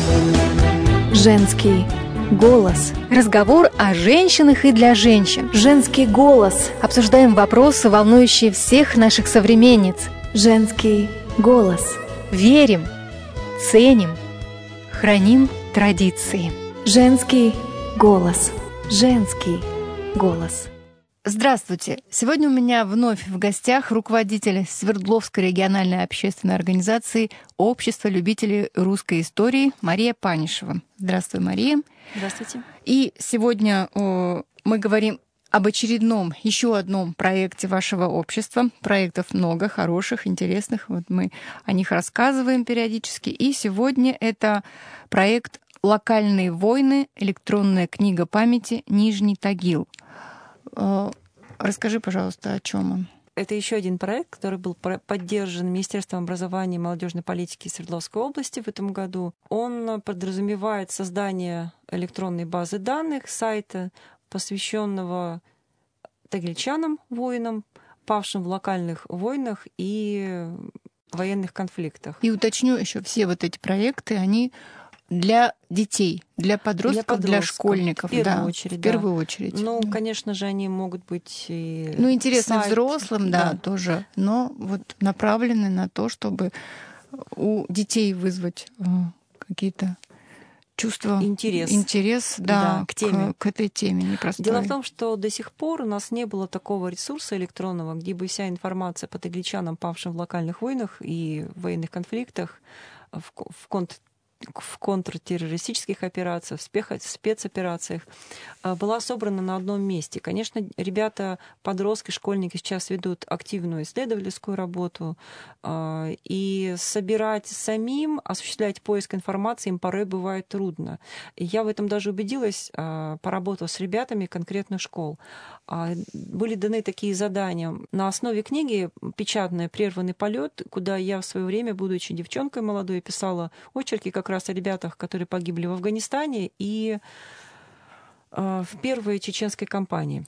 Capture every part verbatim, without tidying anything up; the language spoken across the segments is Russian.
Женский голос. Разговор о женщинах и для женщин. Женский голос. Обсуждаем вопросы, волнующие всех наших современниц. Женский голос. Верим, ценим, храним традиции. Женский голос. Женский голос. Здравствуйте! Сегодня у меня вновь в гостях руководитель Свердловской региональной общественной организации Общество любителей русской истории Мария Панишева. Здравствуй, Мария. Здравствуйте. И сегодня о, мы говорим об очередном, еще одном проекте вашего общества. Проектов много, хороших, интересных. Вот мы о них рассказываем периодически. И сегодня это проект «Локальные войны. Электронная книга памяти. Нижний Тагил». Расскажи, пожалуйста, о чем он. Это еще один проект, который был поддержан Министерством образования и молодежной политики Свердловской области в этом году. Он подразумевает создание электронной базы данных, сайта, посвященного тагильчанам, воинам, павшим в локальных войнах и военных конфликтах. И уточню еще, все вот эти проекты, они для детей, для подростков, для, подростков, для школьников. В первую да, очередь. В первую да. очередь. Ну, да. конечно же, они могут быть и ну, интересны сайт, взрослым, да, да, тоже, но вот направлены на то, чтобы у детей вызвать какие-то чувства, интерес, интерес да, да, к теме. К, к этой теме непростой. Дело в том, что до сих пор у нас не было такого ресурса электронного, где бы вся информация по тагличанам, павшим в локальных войнах и военных конфликтах, в, в конт в контртеррористических операциях, в спецоперациях, была собрана на одном месте. Конечно, ребята, подростки, школьники сейчас ведут активную исследовательскую работу, и собирать самим, осуществлять поиск информации им порой бывает трудно. Я в этом даже убедилась, поработав с ребятами конкретных школ. Были даны такие задания. На основе книги печатная «Прерванный полет», куда я в свое время, будучи девчонкой молодой, писала очерки как раз о ребятах, которые погибли в Афганистане и в первой чеченской кампании.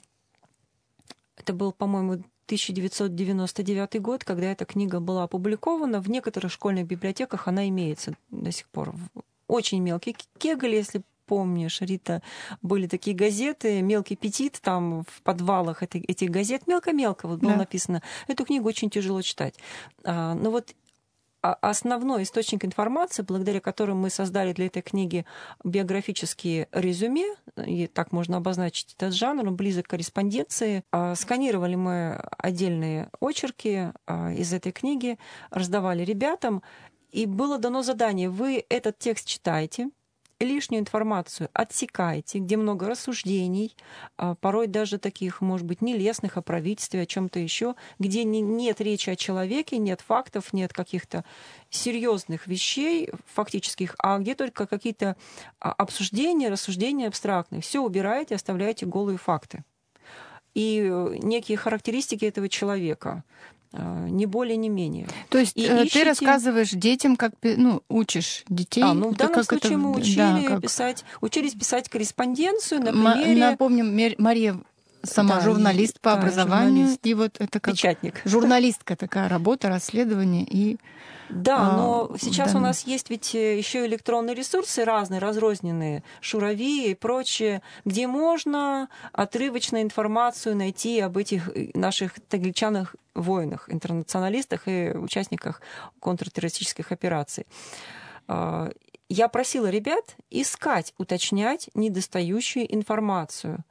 Это был, по-моему, тысяча девятьсот девяносто девятый год, когда эта книга была опубликована. В некоторых школьных библиотеках она имеется до сих пор. Очень мелкий кеголь, если помнишь, Рита, были такие газеты, мелкий петит, там в подвалах этих газет, мелко-мелко вот было да. написано. Эту книгу очень тяжело читать. Но вот основной источник информации, благодаря которому мы создали для этой книги биографические резюме, и так можно обозначить этот жанр, он близок к корреспонденции. Сканировали мы отдельные очерки из этой книги, раздавали ребятам, и было дано задание: вы этот текст читаете, лишнюю информацию отсекаете, где много рассуждений, порой даже таких, может быть, нелестных о правительстве, о чем-то еще, где нет речи о человеке, нет фактов, нет каких-то серьезных вещей фактических, а где только какие-то обсуждения, рассуждения абстрактные. Все убираете, оставляете голые факты. И некие характеристики этого человека. Не более, не менее. То есть и ты ищите... рассказываешь детям, как, ну, учишь детей. А, ну, в данном как случае это... мы учили да, как... писать, учились писать корреспонденцию на примере... Напомним, Мария сама да, журналист по да, образованию, журналист, и вот это как печатник. Журналистка такая работа, расследование и... Да, но а, сейчас да. у нас есть ведь еще электронные ресурсы разные, разрозненные, Шурави и прочее, где можно отрывочную информацию найти об этих наших тагличанах воинах, интернационалистах и участниках контртеррористических операций. Я просила ребят искать, уточнять недостающую информацию.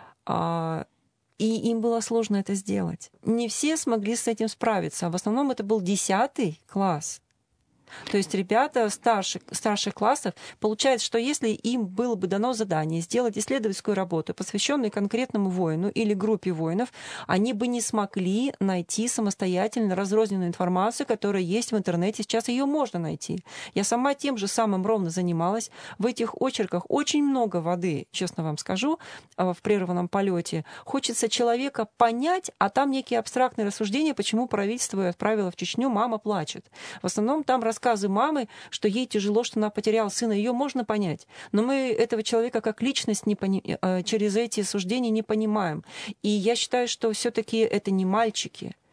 И им было сложно это сделать. Не все смогли с этим справиться. В основном это был десятый класс. То есть ребята старших, старших классов, получается, что если им было бы дано задание сделать исследовательскую работу, посвященную конкретному воину или группе воинов, они бы не смогли найти самостоятельно разрозненную информацию, которая есть в интернете. Сейчас ее можно найти. Я сама тем же самым ровно занималась. В этих очерках очень много воды, честно вам скажу, в прерванном полете. Хочется человека понять, а там некие абстрактные рассуждения, почему правительство отправило в Чечню, мама плачет. В основном там рассказывают рассказы мамы, что ей тяжело, что она потеряла сына, ее можно понять. Но мы этого человека как личность не пони... через эти суждения не понимаем. И я считаю, что все-таки это не мальчики.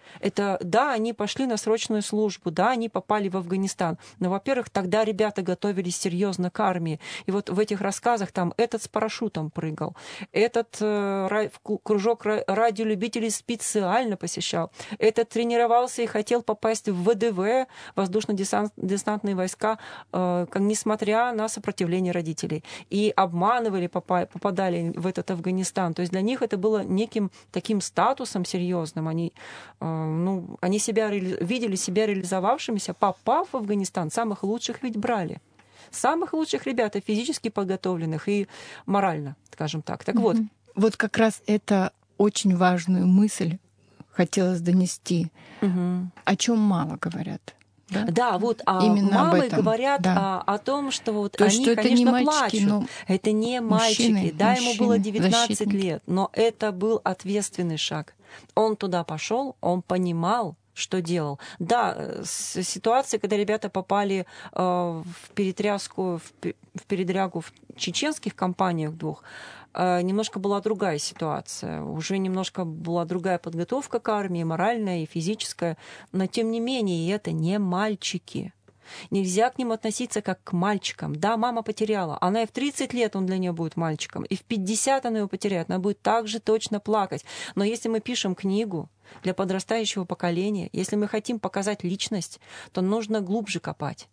Это, да, они пошли на срочную службу, да, они попали в Афганистан. Но, во-первых, тогда ребята готовились серьезно к армии. И вот в этих рассказах там этот с парашютом прыгал, этот э, кружок радиолюбителей специально посещал, этот тренировался и хотел попасть в ВДВ, воздушно-десантные войска, э, несмотря на сопротивление родителей. И обманывали, попадали в этот Афганистан. То есть для них это было неким таким статусом серьезным. Они ну, они себя, видели себя реализовавшимися, попав в Афганистан, самых лучших ведь брали. Самых лучших ребят, и физически подготовленных, и морально, скажем так. Так вот. Вот как раз это очень важную мысль хотелось донести, угу. О чем мало говорят. Да, да, вот а именно мамы говорят да. о, о том, что вот То, они, что это конечно, не мальчики, плачут. Но это не мальчики. мужчины, да, мужчины, ему было девятнадцать защитники. лет, но это был ответственный шаг. Он туда пошел, он понимал, что делал. Да, ситуация, когда ребята попали э, в перетряску, в, в передрягу в чеченских компаниях двух, э, немножко была другая ситуация. Уже немножко была другая подготовка к армии, моральная и физическая. Но, тем не менее, это не мальчики. Нельзя к ним относиться как к мальчикам. Да, мама потеряла. Она и в тридцать лет он для нее будет мальчиком. И в пятьдесят она его потеряет. Она будет так же точно плакать. Но если мы пишем книгу для подрастающего поколения, если мы хотим показать личность, то нужно глубже копать.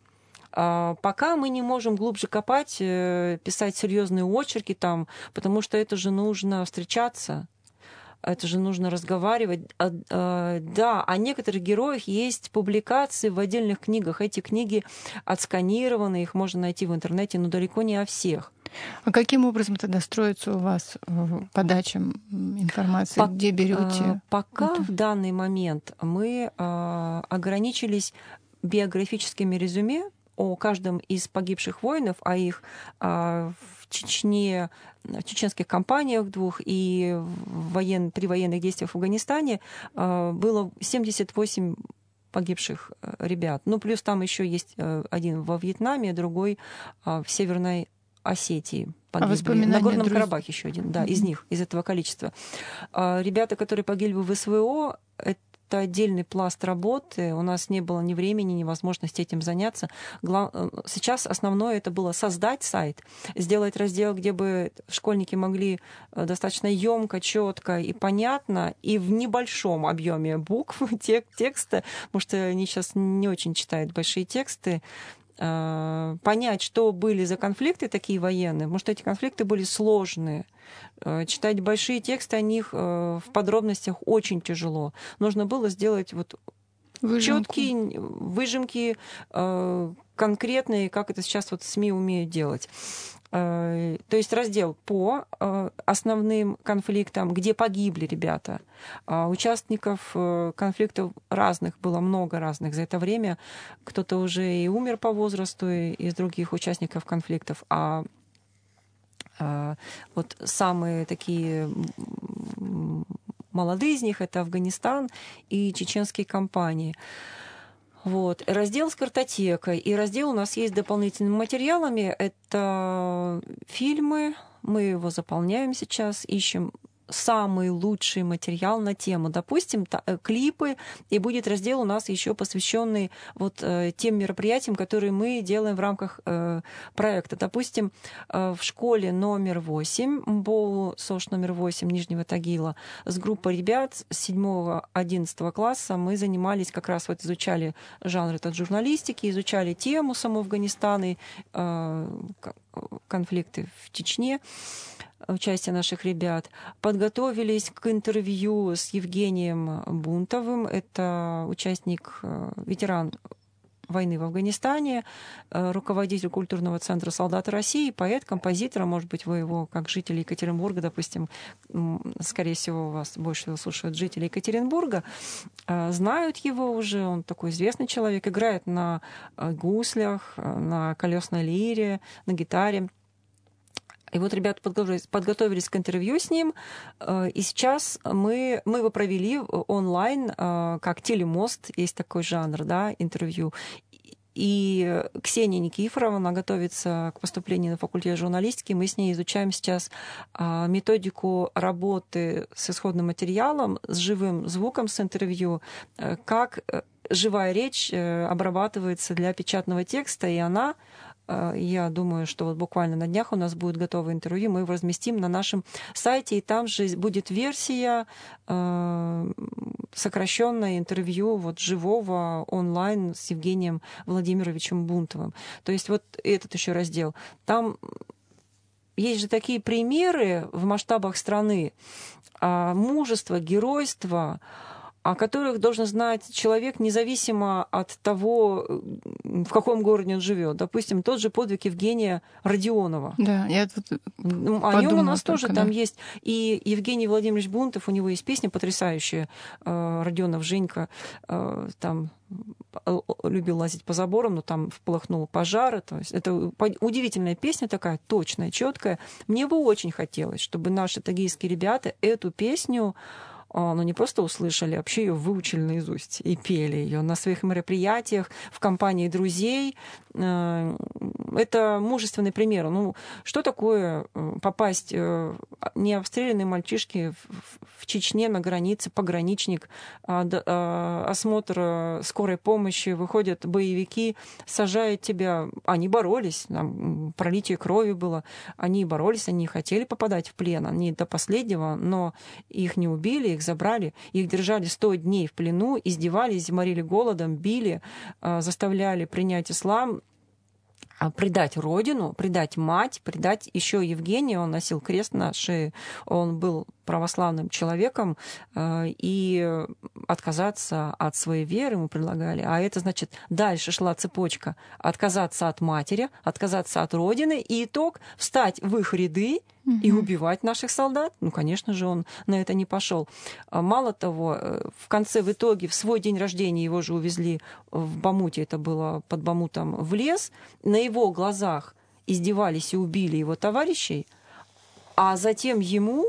А пока мы не можем глубже копать, писать серьезные очерки там, потому что это же нужно встречаться. Это же нужно разговаривать. А, а, да, о некоторых героях есть публикации в отдельных книгах. Эти книги отсканированы, их можно найти в интернете, но далеко не о всех. А каким образом тогда строится у вас подача информации? По, Где берете? Пока это? В данный момент мы а, ограничились биографическими резюме о каждом из погибших воинов, о их а, в Чечне, в чеченских компаниях двух и в воен... при военных действиях в Афганистане а, было семьдесят восемь погибших ребят. Ну, плюс там еще есть один во Вьетнаме, другой а, в Северной Осетии погибли. А на Горном друз... Карабахе еще один, да, mm-hmm. из них, из этого количества. А, ребята, которые погибли в СВО, это отдельный пласт работы. У нас не было ни времени, ни возможности этим заняться. Сейчас основное это было создать сайт, сделать раздел, где бы школьники могли достаточно емко, четко и понятно, и в небольшом объеме букв, текста, потому что они сейчас не очень читают большие тексты, понять, что были за конфликты такие военные, потому что эти конфликты были сложные. Читать большие тексты о них в подробностях очень тяжело. Нужно было сделать вот четкие выжимки, конкретные, как это сейчас вот СМИ умеют делать. То есть раздел по основным конфликтам, где погибли ребята. Участников конфликтов разных было много разных за это время. Кто-то уже и умер по возрасту из других участников конфликтов, а вот самые такие молодые из них — это Афганистан и чеченские компании. Вот. Раздел с картотекой. И раздел у нас есть с дополнительными материалами. Это фильмы. Мы его заполняем сейчас, ищем самый лучший материал на тему. Допустим, та, клипы, и будет раздел у нас еще посвященный вот э, тем мероприятиям, которые мы делаем в рамках э, проекта. Допустим, э, в школе номер восемь, МБОУ СОЖ номер восемь Нижнего Тагила, с группой ребят с седьмого-одиннадцатого класса мы занимались, как раз вот изучали жанр этот журналистики, изучали тему самого Афганистана, э, конфликты в Чечне, участие наших ребят. Подготовились к интервью с Евгением Бунтовым. Это участник, ветеран войны в Афганистане, руководитель культурного центра «Солдаты России», поэт, композитор. Может быть, вы его, как жители Екатеринбурга, допустим, скорее всего, вас больше слушают жители Екатеринбурга, знают его уже. Он такой известный человек, играет на гуслях, на колесной лире, на гитаре. И вот ребята подготовились, подготовились к интервью с ним, и сейчас мы, мы его провели онлайн, как телемост, есть такой жанр, да, интервью. И Ксения Никифорова, она готовится к поступлению на факультет журналистики. Мы с ней изучаем сейчас методику работы с исходным материалом, с живым звуком, с интервью, как живая речь обрабатывается для печатного текста, и она, я думаю, что вот буквально на днях у нас будет готовое интервью, мы его разместим на нашем сайте, и там же будет версия сокращенное интервью вот живого онлайн с Евгением Владимировичем Бунтовым. То есть вот этот еще раздел. Там есть же такие примеры в масштабах страны мужества, геройства, о которых должен знать человек независимо от того, в каком городе он живет. Допустим, тот же подвиг Евгения Родионова. Да, я тут О нем у нас только, тоже да. там есть. И Евгений Владимирович Бунтов, у него есть песня потрясающая, Родионов Женька, там любил лазить по заборам, но там вполыхнул пожар. То есть это удивительная песня такая, точная, четкая. Мне бы очень хотелось, чтобы наши тагильские ребята эту песню ну, не просто услышали, а вообще ее выучили наизусть и пели ее на своих мероприятиях, в компании друзей. Это мужественный пример. Ну, что такое попасть не обстрелянные мальчишки в Чечне на границе, пограничник, осмотр скорой помощи, выходят боевики, сажают тебя. Они боролись, там пролитие крови было. Они боролись, они хотели попадать в плен, они до последнего, но их не убили, их забрали, их держали сто дней в плену, издевались, морили голодом, били, заставляли принять ислам, предать родину, предать мать, предать еще Евгения. Он носил крест на шее, он был православным человеком, и отказаться от своей веры ему предлагали. А это значит, дальше шла цепочка: отказаться от матери, отказаться от родины, и итог — встать в их ряды и убивать наших солдат. Ну, конечно же, он на это не пошел. Мало того, в конце, в итоге, в свой день рождения его же увезли в Бамуте, это было под Бамутом, в лес. На его глазах издевались и убили его товарищей, а затем ему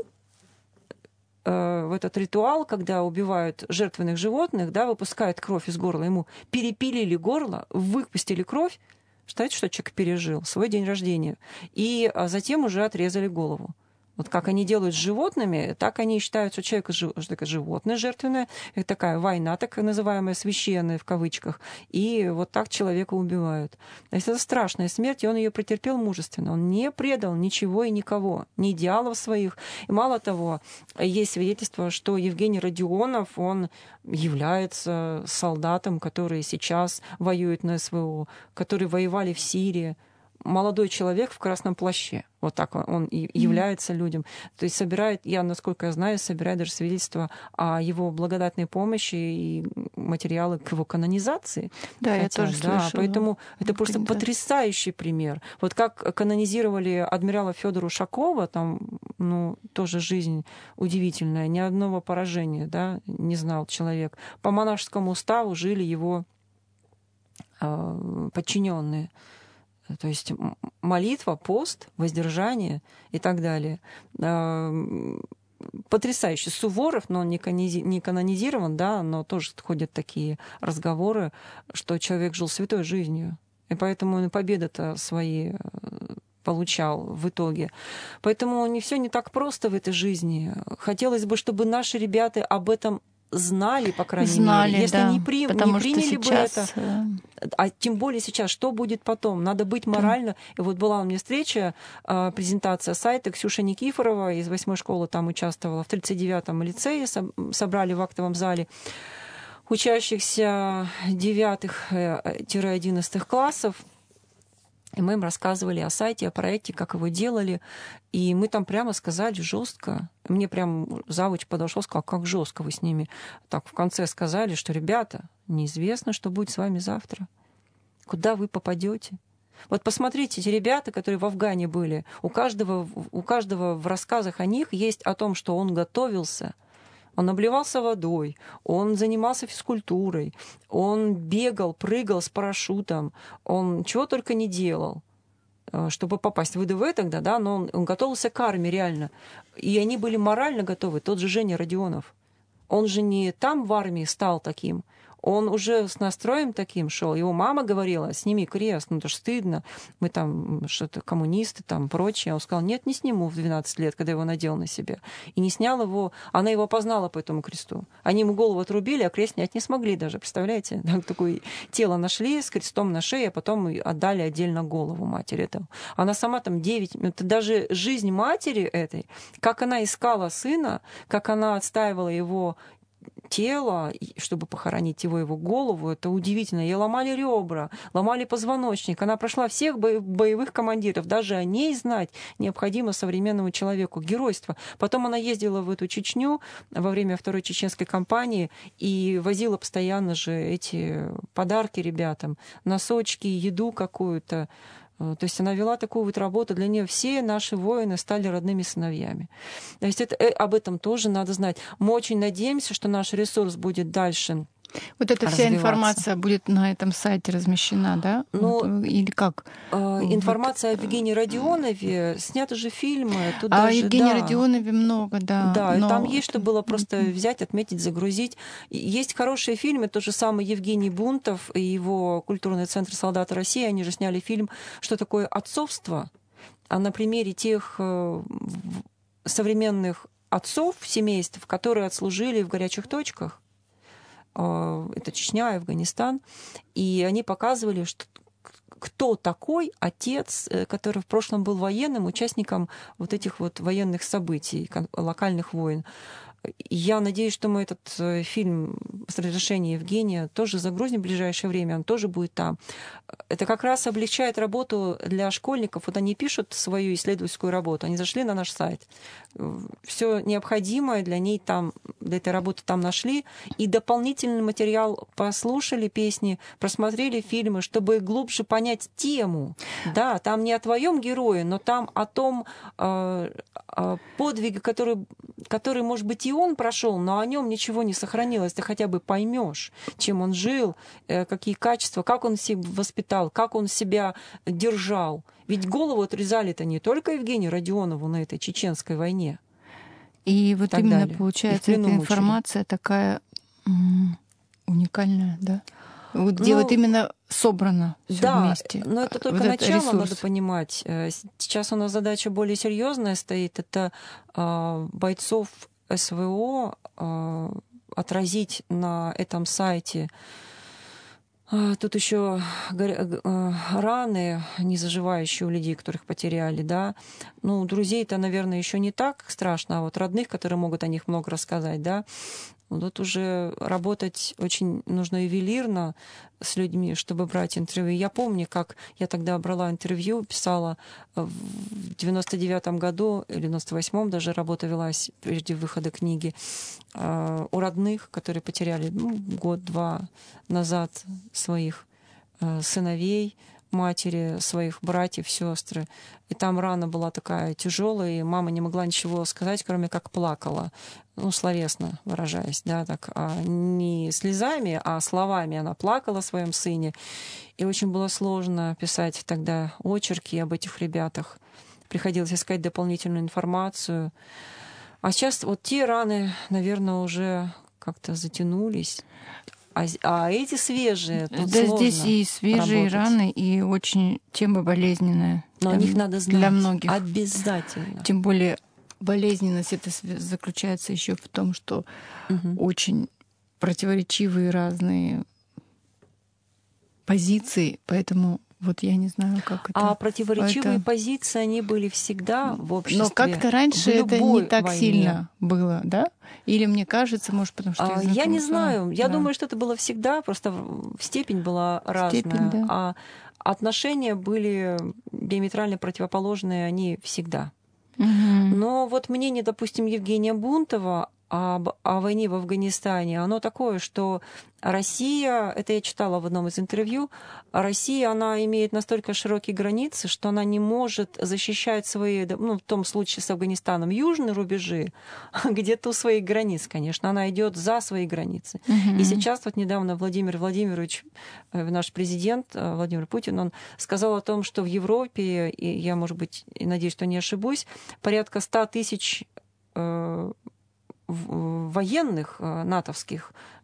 в этот ритуал, когда убивают жертвенных животных, да, выпускают кровь из горла, ему перепилили горло, выпустили кровь. Считайте, что человек пережил свой день рождения. И затем уже отрезали голову. Вот как они делают с животными, так они считают, что человек что такое животное жертвенное, это такая война, так называемая, священная в кавычках, и вот так человека убивают. То есть это страшная смерть, и он ее претерпел мужественно. Он не предал ничего и никого, ни идеалов своих. И мало того, есть свидетельство, что Евгений Родионов, он является солдатом, который сейчас воюет на СВО, которые воевали в Сирии. Молодой человек в красном плаще. Вот так он и является mm-hmm. людям. То есть собирает, я, насколько я знаю, собирает даже свидетельства о его благодатной помощи и материалы к его канонизации. Да, Хотя, я тоже да, слышала. Поэтому это просто потрясающий пример. Вот как канонизировали адмирала Федора Ушакова, там, ну, тоже жизнь удивительная, ни одного поражения, да, не знал человек. По монашескому уставу жили его э, подчиненные. То есть молитва, пост, воздержание и так далее. Потрясающе. Суворов, но он не канонизирован, да, но тоже ходят такие разговоры, что человек жил святой жизнью. И поэтому он и победы-то свои получал в итоге. Поэтому не все не так просто в этой жизни. Хотелось бы, чтобы наши ребята об этом знали, по крайней знали, мере. Если да, не, при, не приняли бы это, а тем более сейчас, что будет потом? Надо быть морально. Да. И вот была у меня встреча, презентация сайта, Ксюша Никифорова из восьмой школы там участвовала, в тридцать девятом лицее собрали в актовом зале учащихся девятых-одиннадцатых классов. И мы им рассказывали о сайте, о проекте, как его делали. И мы там прямо сказали жестко. Мне прям завуч подошел, сказал, как жестко вы с ними. Так в конце сказали, что, ребята, неизвестно, что будет с вами завтра. Куда вы попадете? Вот посмотрите, эти ребята, которые в Афгане были, у каждого, у каждого в рассказах о них есть о том, что он готовился. Он обливался водой, он занимался физкультурой, он бегал, прыгал с парашютом, он чего только не делал, чтобы попасть в ВДВ тогда, да, но он, он готовился к армии реально. И они были морально готовы. Тот же Женя Родионов. Он же не там в армии стал таким. Он уже с настроем таким шел. Его мама говорила: сними крест, ну это ж стыдно, мы там что-то коммунисты, там прочее. Он сказал: нет, не сниму в двенадцать лет, когда его надел на себя. И не снял его, она его опознала по этому кресту. Они ему голову отрубили, а крест снять не смогли даже, представляете? Так, такое тело нашли с крестом на шее, а потом отдали отдельно голову матери этого. Она сама там девять, это даже жизнь матери этой, как она искала сына, как она отстаивала его тело, чтобы похоронить его, его голову, это удивительно. Ей ломали ребра, ломали позвоночник. Она прошла всех боевых командиров. Даже о ней знать необходимо современному человеку. Геройство. Потом она ездила в эту Чечню во время Второй чеченской кампании и возила постоянно же эти подарки ребятам. Носочки, еду какую-то. То есть она вела такую вот работу. Для нее все наши воины стали родными сыновьями. То есть это, об этом тоже надо знать. Мы очень надеемся, что наш ресурс будет дальше. Вот эта вся информация будет на этом сайте размещена, да? Ну, вот, или как? Информация вот. О Евгении Родионове, сняты же фильмы. Тут а о Евгении да, Родионове много, да. Да, но... там есть, что было просто взять, отметить, загрузить. Есть хорошие фильмы, тот же самый Евгений Бунтов и его культурный центр «Солдаты России», они же сняли фильм «Что такое отцовство?», а на примере тех современных отцов семейств, которые отслужили в горячих точках. Это Чечня, Афганистан, и они показывали, что кто такой отец, который в прошлом был военным, участником вот этих вот военных событий, локальных войн. Я надеюсь, что мы этот фильм с разрешения Евгения тоже загрузим в ближайшее время, он тоже будет там. Это как раз облегчает работу для школьников. Вот они пишут свою исследовательскую работу, они зашли на наш сайт. Все необходимое для ней там, для этой работы там нашли, и дополнительный материал послушали песни, просмотрели фильмы, чтобы глубже понять тему. Да, там не о твоем герое, но там о том э, э, подвиге, который, который, может быть, и он прошел, но о нем ничего не сохранилось. Ты хотя бы поймешь, чем он жил, э, какие качества, как он себя воспитал, как он себя держал. Ведь голову отрезали-то не только Евгению Родионову на этой чеченской войне. И вот именно далее. Получается, эта информация мучили. Такая м- уникальная, да? Вот где ну, вот именно собрано всё да, вместе. Но это только вот начало, это надо понимать. Сейчас у нас задача более серьезная стоит. Это э, бойцов СВО э, отразить на этом сайте. Тут еще раны, не заживающие у людей, которых потеряли, да. Ну, друзей-то, наверное, еще не так страшно, а вот родных, которые могут о них много рассказать, да. Вот уже работать очень нужно ювелирно с людьми, чтобы брать интервью. Я помню, как я тогда брала интервью, писала в девяносто девятом году или девяносто восьмом даже работа велась прежде выхода книги у родных, которые потеряли ну, год-два назад своих сыновей, матери, своих братьев, сестры. И там рана была такая тяжелая, и мама не могла ничего сказать, кроме как плакала. Ну, словесно выражаясь, да, так, а не слезами, а словами она плакала о своем сыне. И очень было сложно писать тогда очерки об этих ребятах. Приходилось искать дополнительную информацию. А сейчас вот те раны, наверное, уже как-то затянулись. А, а эти свежие, тут да, сложно здесь и свежие работать. Раны, и очень тема болезненная. Но для, о них надо знать. Для многих. Обязательно. Тем более болезненность это заключается еще в том, что угу. очень противоречивые разные позиции, поэтому вот я не знаю, как это. А противоречивые это... позиции, они были всегда в обществе. Но как-то раньше это не так войне. Сильно было, да? Или мне кажется, может, потому что... А, я не знаю. Я да. думаю, что это было всегда, просто степень была разная. Степень, да. А отношения были диаметрально противоположные, они всегда. Угу. Но вот мнение, допустим, Евгения Бунтова об, о войне в Афганистане, оно такое, что Россия, это я читала в одном из интервью, Россия, она имеет настолько широкие границы, что она не может защищать свои, ну, в том случае с Афганистаном, южные рубежи, где-то у своих границ, конечно, она идет за свои границы. Uh-huh. И сейчас вот недавно Владимир Владимирович, наш президент Владимир Путин, он сказал о том, что в Европе, и я, может быть, надеюсь, что не ошибусь, порядка ста тысяч военных натовских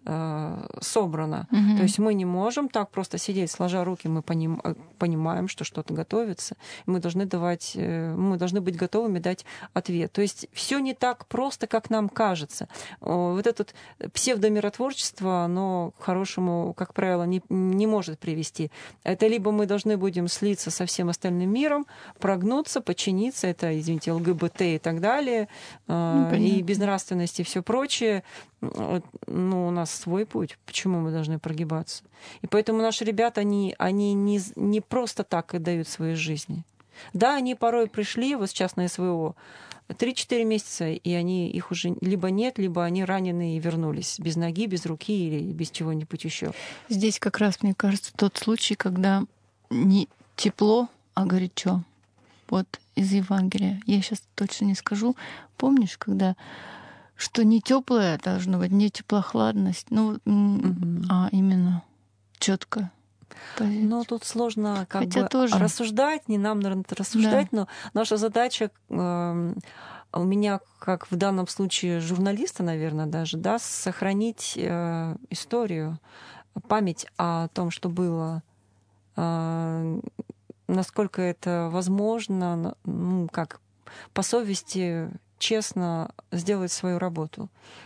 э, собрано. Мгм. То есть мы не можем так просто сидеть, сложа руки, мы поним, понимаем, что что-то готовится, мы должны давать, э, мы должны быть готовыми дать ответ. То есть все не так просто, как нам кажется. О, Вот это вот псевдомиротворчество, оно к хорошему, как правило, не, не может привести. Это либо мы должны будем слиться со всем остальным миром, прогнуться, подчиниться, это, извините, ЛГБТ и так далее, э, и безнравственность и все прочее. Ну, у нас свой путь. Почему мы должны прогибаться? И поэтому наши ребята, они, они не, не просто так отдают свои жизни. Да, они порой пришли, вот сейчас на СВО, три-четыре месяца, и они, их уже либо нет, либо они ранены и вернулись без ноги, без руки или без чего-нибудь еще. Здесь как раз, мне кажется, тот случай, когда не тепло, а горячо. Вот из Евангелия. Я сейчас точно не скажу. Помнишь, когда что не теплое должно быть, не теплохладность, ну, Мгм. а именно четко. Но тут сложно как Хотя бы тоже. рассуждать, не нам, наверное, рассуждать, но наша задача э, у меня, как в данном случае журналиста, наверное, даже, да, сохранить э, историю, память о том, что было, э, насколько это возможно, ну, как по совести, честно сделать свою работу.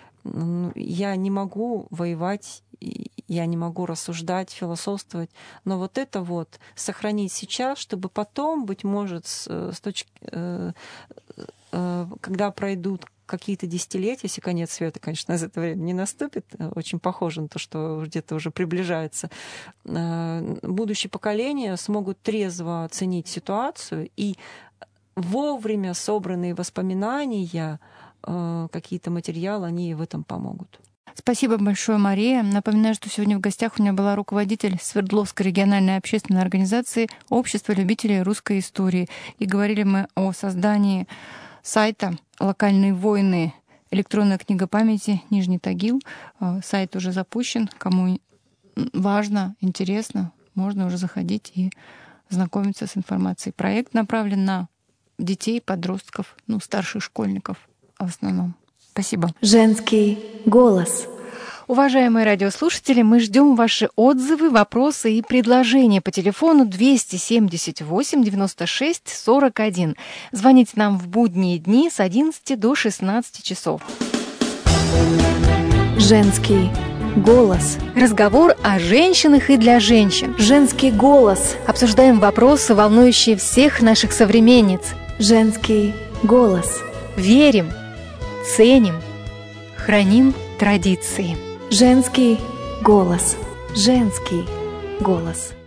Я не могу воевать, я не могу рассуждать, философствовать, но вот это вот сохранить сейчас, чтобы потом, быть может, с, с точки, э, э, когда пройдут какие-то десятилетия, если конец света, конечно, из этого времени не наступит, очень похоже на то, что где-то уже приближается, э, будущие поколения смогут трезво оценить ситуацию, и вовремя собранные воспоминания, какие-то материалы, они в этом помогут. Спасибо большое, Мария. Напоминаю, что сегодня в гостях у меня была руководитель Свердловской региональной общественной организации Общество любителей русской истории. И говорили мы о создании сайта «Локальные войны. Электронная книга памяти. Нижний Тагил». Сайт уже запущен. Кому важно, интересно, можно уже заходить и знакомиться с информацией. Проект направлен на детей, подростков, ну, старших школьников в основном. Спасибо. Женский голос. Уважаемые радиослушатели, мы ждем ваши отзывы, вопросы и предложения по телефону двести семьдесят восемь девяносто шесть сорок один. Звоните нам в будние дни с одиннадцати до шестнадцати часов. Женский голос. Разговор о женщинах и для женщин. Женский голос. Обсуждаем вопросы, волнующие всех наших современниц. Женский голос. Верим, ценим, храним традиции. Женский голос. Женский голос.